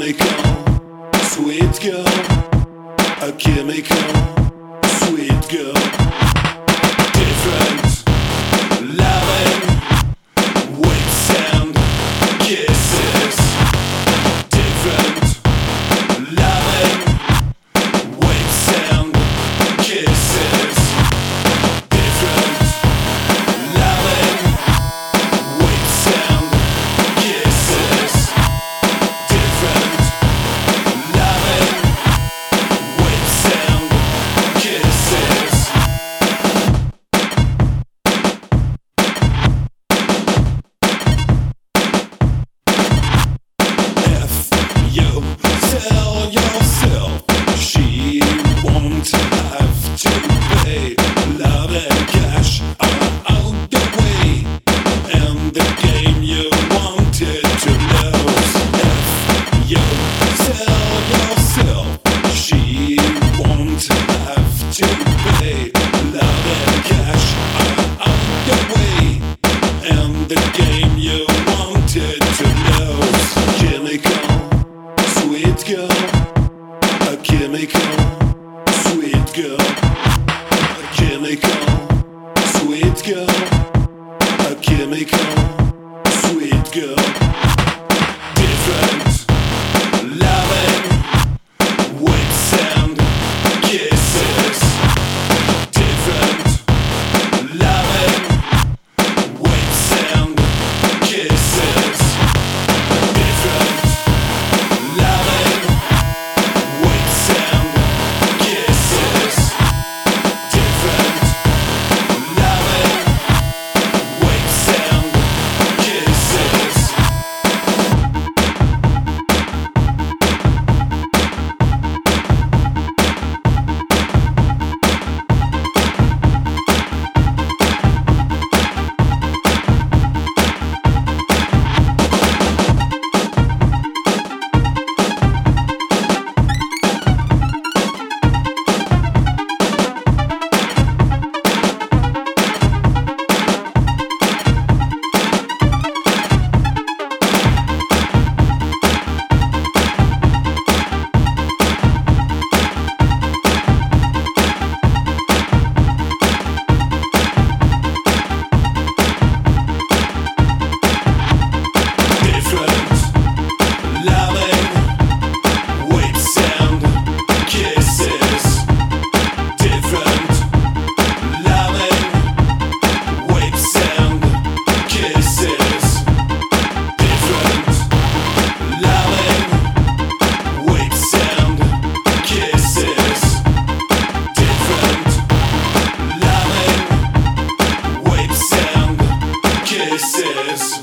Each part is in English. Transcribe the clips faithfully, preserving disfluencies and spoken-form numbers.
chemical, sweet girl, a chemical, sweet girl, different, loving, with sound, kisses, different, loving, with sound, kisses, different, loving, with sound, kisses, different, loving, with sound, kisses. If you tell yourself she won't have to pay, love and cash are out the way, and the game you wanted to lose. If you tell yourself she won't have to pay, love and cash are out the way, and the game you wanted to lose. Chemical, sweet girl, a chemical, sweet girl, a chemical, sweet girl, a chemical, sweet girl, different, loving, with sound, kisses, different, loving, with sound, kisses, different, loving, with sound, kisses, different, loving, with sound, kisses. Kisses.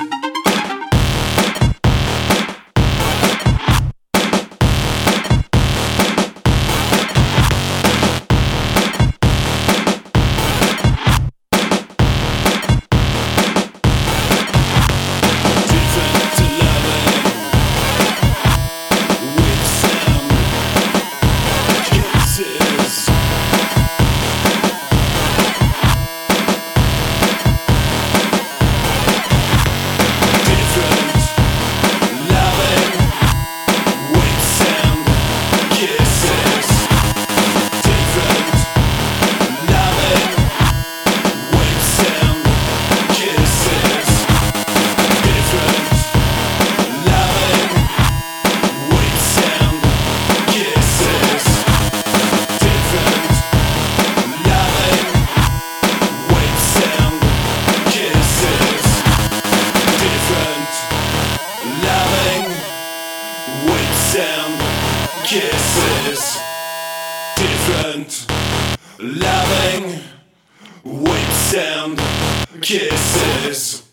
Kisses, different, loving, with sound, kisses.